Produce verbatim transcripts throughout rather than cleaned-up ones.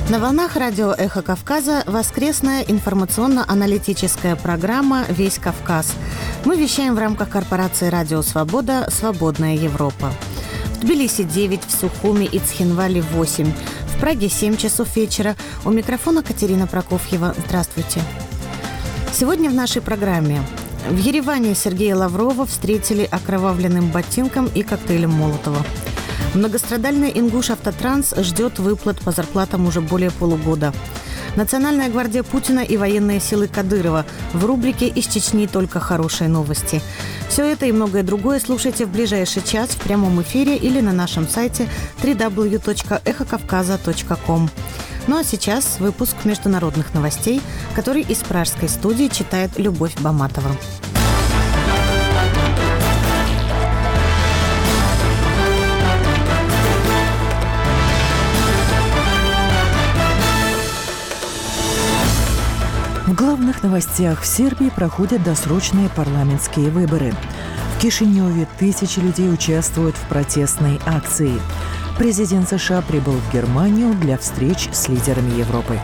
На волнах радио «Эхо Кавказа» воскресная информационно-аналитическая программа «Весь Кавказ». Мы вещаем в рамках корпорации «Радио Свобода. Свободная Европа». В Тбилиси девять, в Сухуми и Цхинвале восемь, в Праге семь часов вечера. У микрофона Катерина Прокофьева. Здравствуйте. Сегодня в нашей программе. В Ереване Сергея Лаврова встретили окровавленным ботинком и коктейлем Молотова. Многострадальный Ингуш-Автотранс ждет выплат по зарплатам уже более полугода. Национальная гвардия Путина и военные силы Кадырова. В рубрике «Из Чечни только хорошие новости». Все это и многое другое слушайте в ближайший час в прямом эфире или на нашем сайте дабл ю дабл ю дабл ю точка эхо кавказа точка ком. Ну а сейчас выпуск международных новостей, который из пражской студии читает Любовь Баматова. В главных новостях: в Сербии проходят досрочные парламентские выборы. В Кишиневе тысячи людей участвуют в протестной акции. Президент США прибыл в Германию для встреч с лидерами Европы.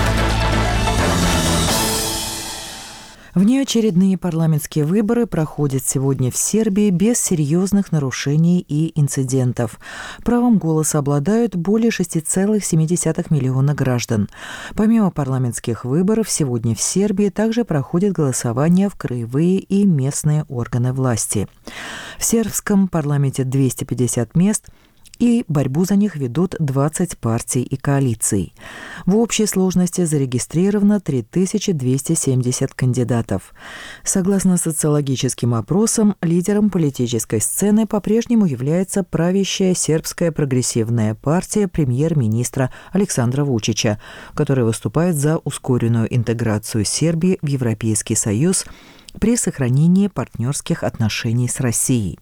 Внеочередные парламентские выборы проходят сегодня в Сербии без серьезных нарушений и инцидентов. Правом голоса обладают более шесть целых семь десятых миллиона граждан. Помимо парламентских выборов, сегодня в Сербии также проходит голосование в краевые и местные органы власти. В сербском парламенте двести пятьдесят мест, и борьбу за них ведут двадцать партий и коалиций. В общей сложности зарегистрировано три тысячи двести семьдесят кандидатов. Согласно социологическим опросам, лидером политической сцены по-прежнему является правящая сербская прогрессивная партия премьер-министра Александра Вучича, которая выступает за ускоренную интеграцию Сербии в Европейский Союз при сохранении партнерских отношений с Россией.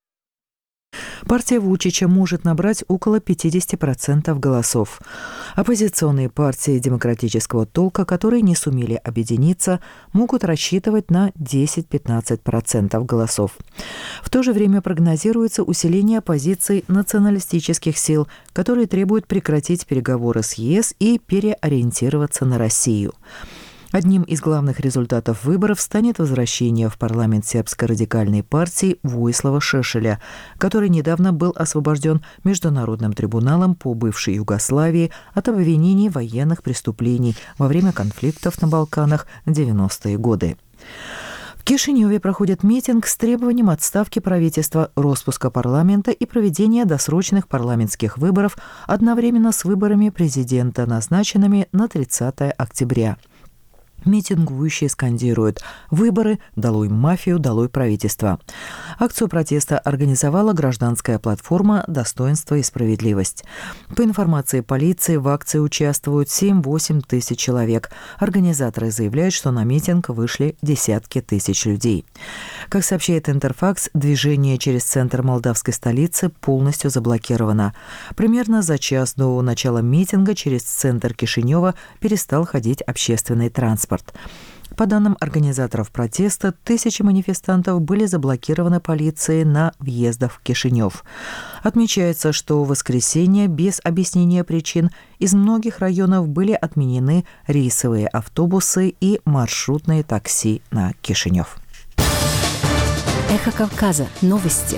Партия Вучича может набрать около пятьдесят процентов голосов. Оппозиционные партии демократического толка, которые не сумели объединиться, могут рассчитывать на десять-пятнадцать процентов голосов. В то же время прогнозируется усиление позиций националистических сил, которые требуют прекратить переговоры с ЕС и переориентироваться на Россию. Одним из главных результатов выборов станет возвращение в парламент сербско-радикальной партии Воислава Шешеля, который недавно был освобожден Международным трибуналом по бывшей Югославии от обвинений в военных преступлений во время конфликтов на Балканах в девяностые годы. В Кишиневе проходит митинг с требованием отставки правительства, распуска парламента и проведения досрочных парламентских выборов одновременно с выборами президента, назначенными на тридцатое октября. Митингующие скандируют «Выборы! Долой мафию! Долой правительство!». Акцию протеста организовала гражданская платформа «Достоинство и справедливость». По информации полиции, в акции участвуют семь-восемь тысяч человек. Организаторы заявляют, что на митинг вышли десятки тысяч людей. Как сообщает Интерфакс, движение через центр молдавской столицы полностью заблокировано. Примерно за час до начала митинга через центр Кишинева перестал ходить общественный транспорт. По данным организаторов протеста, тысячи манифестантов были заблокированы полицией на въездах в Кишинев. Отмечается, что в воскресенье без объяснения причин из многих районов были отменены рейсовые автобусы и маршрутные такси на Кишинев. Эхо Кавказа. Новости.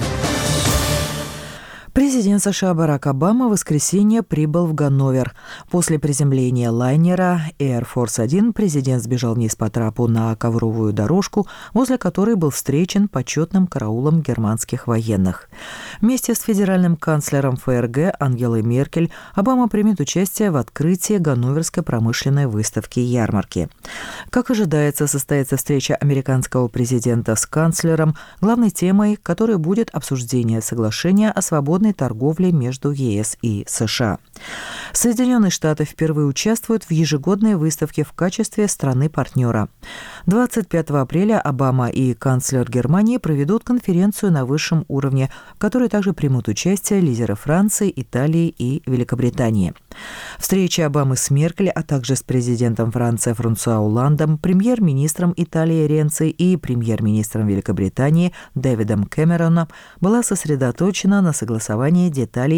Президент США Барак Обама в воскресенье прибыл в Ганновер. После приземления лайнера Air Force один президент сбежал вниз по трапу на ковровую дорожку, возле которой был встречен почетным караулом германских военных. Вместе с федеральным канцлером ФРГ Ангелой Меркель Обама примет участие в открытии Ганноверской промышленной выставки и ярмарки. Как ожидается, состоится встреча американского президента с канцлером, главной темой которой будет обсуждение соглашения о свободном торговли между ЕС и США. Соединенные Штаты впервые участвуют в ежегодной выставке в качестве страны-партнера. двадцать пятого апреля Обама и канцлер Германии проведут конференцию на высшем уровне, в которой также примут участие лидеры Франции, Италии и Великобритании. Встреча Обамы с Меркель, а также с президентом Франции Франсуа Олландом, премьер-министром Италии Ренци и премьер-министром Великобритании Дэвидом Кэмероном была сосредоточена на согласовании деталей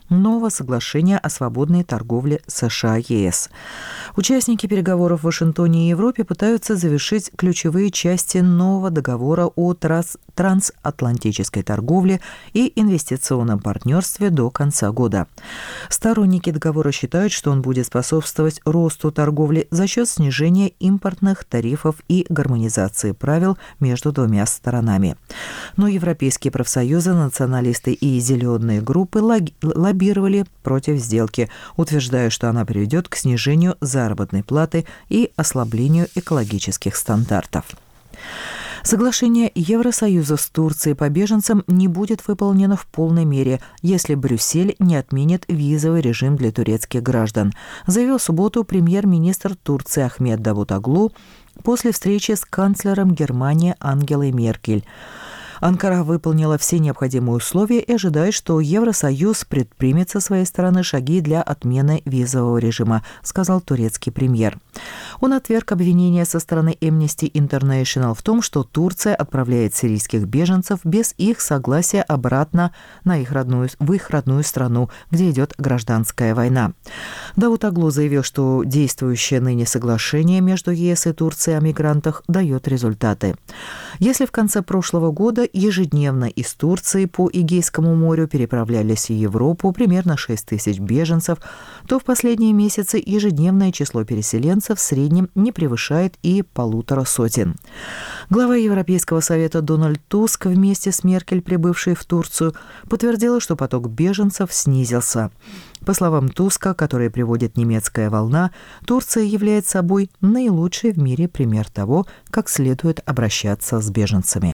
нового соглашения о свободной торговле США-ЕС. Участники переговоров в Вашингтоне и Европе пытаются завершить ключевые части нового договора о транс- трансатлантической торговле и инвестиционном партнерстве до конца года. Сторонники договора считают, что он будет способствовать росту торговли за счет снижения импортных тарифов и гармонизации правил между двумя сторонами. Но европейские профсоюзы, националисты и зеленые группы лоббировали против сделки, утверждая, что она приведет к снижению заработной платы и ослаблению экологических стандартов. Соглашение Евросоюза с Турцией по беженцам не будет выполнено в полной мере, если Брюссель не отменит визовый режим для турецких граждан, заявил в субботу премьер-министр Турции Ахмет Давутоглу после встречи с канцлером Германии Ангелой Меркель. Анкара выполнила все необходимые условия и ожидает, что Евросоюз предпримет со своей стороны шаги для отмены визового режима, сказал турецкий премьер. Он отверг обвинения со стороны Amnesty International в том, что Турция отправляет сирийских беженцев без их согласия обратно на их родную, в их родную страну, где идет гражданская война. Давутоглу заявил, что действующее ныне соглашение между ЕС и Турцией о мигрантах дает результаты. Если в конце прошлого года ежедневно из Турции по Эгейскому морю переправлялись в Европу примерно шесть тысяч беженцев, то в последние месяцы ежедневное число переселенцев в среднем не превышает и полутора сотен. Глава Европейского совета Дональд Туск вместе с Меркель, прибывшей в Турцию, подтвердила, что поток беженцев снизился. По словам Туска, который приводит немецкая волна, Турция является собой наилучший в мире пример того, как следует обращаться с беженцами.